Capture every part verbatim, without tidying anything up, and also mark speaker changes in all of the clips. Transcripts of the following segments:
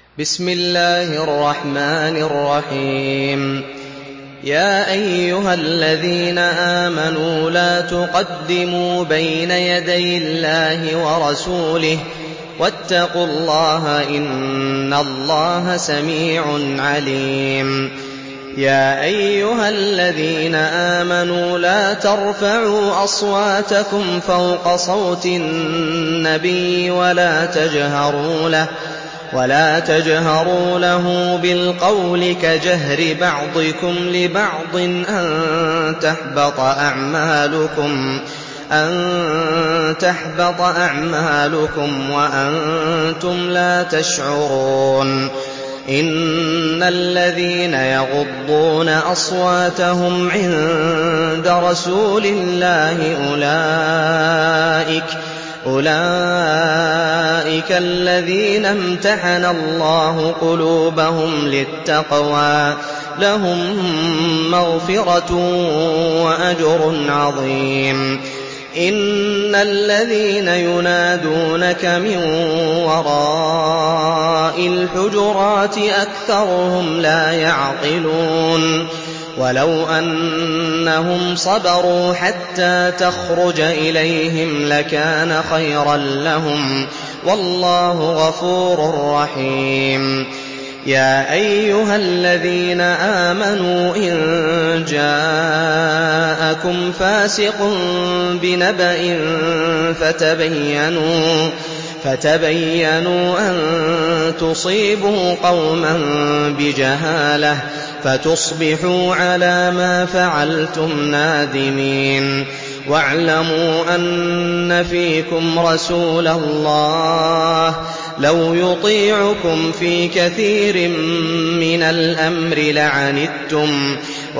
Speaker 1: بسم الله الرحمن الرحيم. يا أيها الذين آمنوا لا تقدموا بين يدي الله ورسوله واتقوا الله إن الله سميع عليم. يا أيها الذين آمنوا لا ترفعوا أصواتكم فوق صوت النبي ولا تجهروا له ولا تجهروا له بالقول كجهر بعضكم لبعض أن تحبط أعمالكم أن تحبط أعمالكم وأنتم لا تشعرون. إن الذين يغضون أصواتهم عند رسول الله أولئك أولئك الذين امتحن الله قلوبهم للتقوى لهم مغفرة وأجر عظيم. إن الذين ينادونك من وراء الحجرات أكثرهم لا يعقلون. ولو أنهم صبروا حتى تخرج إليهم لكان خيرا لهم والله غفور رحيم. يا أيها الذين آمنوا إن جاءكم فاسق بنبأ فتبينوا فتبينوا أن تصيبوا قوما بجهالة فتصبحوا على ما فعلتم نادمين. واعلموا أن فيكم رسول الله لو يطيعكم في كثير من الأمر لعنتم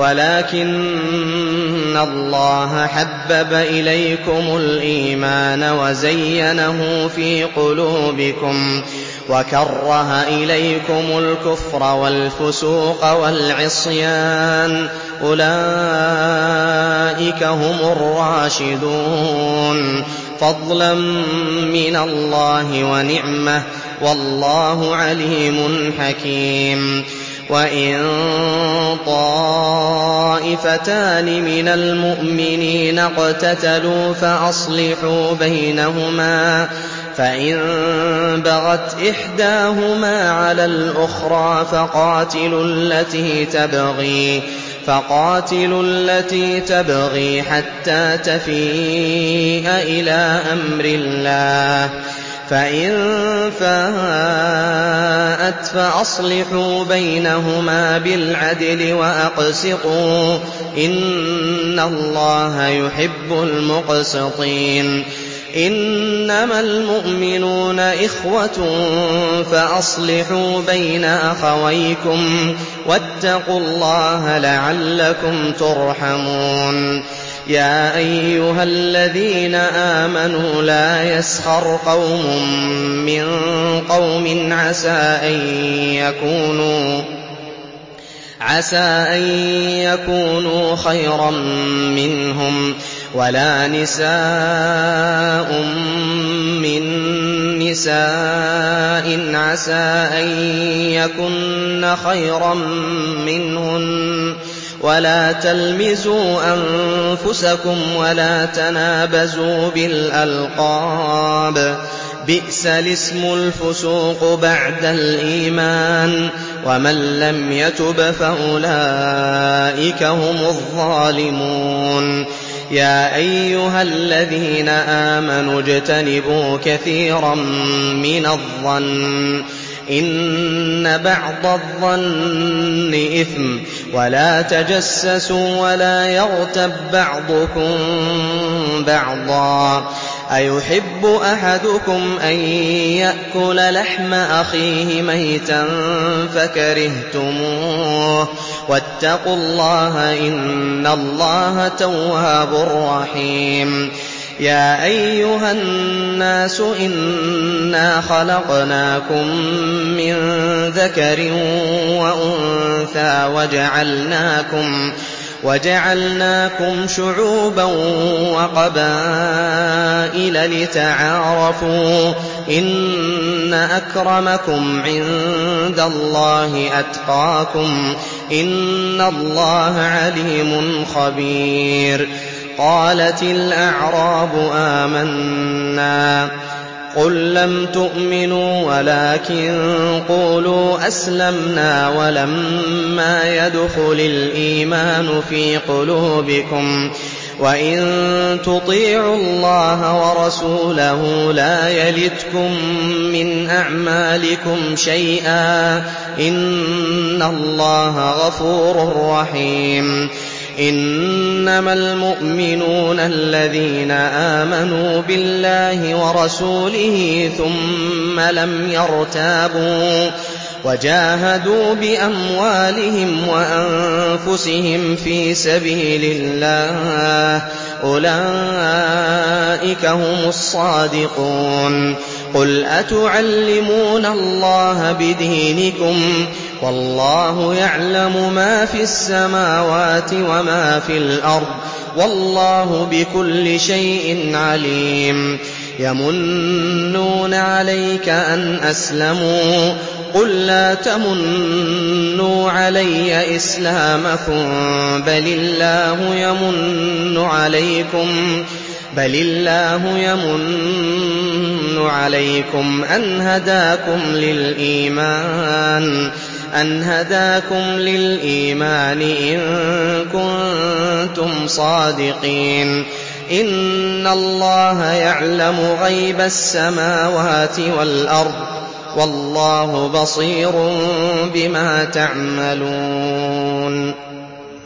Speaker 1: ولكن الله حبب إليكم الإيمان وزينه في قلوبكم وكره إليكم الكفر والفسوق والعصيان أولئك هم الراشدون فضلا من الله ونعمة والله عليم حكيم. وإن طائفتان من المؤمنين اقتتلوا فأصلحوا بينهما فإن بغت إحداهما على الأخرى فقاتلوا التي تبغي فقاتلوا التي تبغي حتى تفيء إلى أمر الله فإن فاءت فأصلحوا بينهما بالعدل وأقسطوا إن الله يحب المقسطين. إنما المؤمنون إخوة فأصلحوا بين أخويكم واتقوا الله لعلكم ترحمون. يا أيها الذين آمنوا لا يسخر قوم من قوم عسى أن يكونوا عسى أن يكونوا خيرا منهم ولا نساء من نساء عسى أن يكن خيرا منهن ولا تلمزوا أنفسكم ولا تنابزوا بالألقاب بئس الاسم الفسوق بعد الإيمان ومن لم يتب فأولئك هم الظالمون. يا أيها الذين آمنوا اجتنبوا كثيرا من الظن إن بعض الظن إثم ولا تجسسوا ولا يغتب بعضكم بعضا أيحب أحدكم أن يأكل لحم أخيه ميتا فكرهتموه واتقوا الله إن الله تواب رحيم. يا أيها الناس إنا خلقناكم من ذكر وأنثى وجعلناكم وجعلناكم شعوبا وقبائل لتعارفوا إن أكرمكم عند الله أتقاكم إن الله عليم خبير. قالت الأعراب آمنا قل لم تؤمنوا ولكن قولوا أسلمنا ولما يدخل الإيمان في قلوبكم وإن تطيعوا الله ورسوله لا يلتكم من أعمالكم شيئا إن الله غفور رحيم. إنما المؤمنون الذين آمنوا بالله ورسوله ثم لم يرتابوا وجاهدوا بأموالهم وأنفسهم في سبيل الله أولئك هم الصادقون. قل أتعلمون الله بدينكم والله يعلم ما في السماوات وما في الأرض والله بكل شيء عليم. يمنون عليك أن أسلموا قل لا تمنوا علي إسلامكم بل الله يمن عليكم بل الله يمن عليكم أن هداكم للإيمان أن هداكم للإيمان إن كنتم صادقين. إن الله يعلم غيب السماوات والأرض والله بصير بما تعملون.